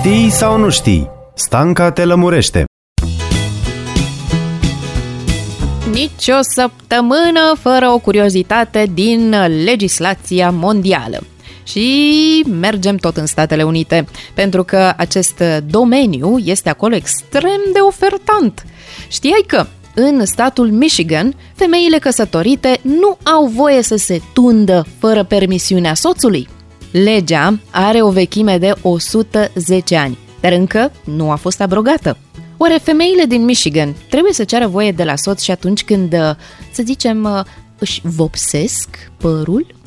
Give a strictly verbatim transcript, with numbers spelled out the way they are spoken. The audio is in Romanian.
Știi sau nu știi? Stanca te lămurește. Nici o săptămână fără o curiozitate din legislația mondială. Și mergem tot în Statele Unite, pentru că acest domeniu este acolo extrem de ofertant. Știai că în statul Michigan, femeile căsătorite nu au voie să se tundă fără permisiunea soțului? Legea are o vechime de o sută zece ani, dar încă nu a fost abrogată. Oare femeile din Michigan trebuie să ceară voie de la soț și atunci când, să zicem, își vopsesc părul?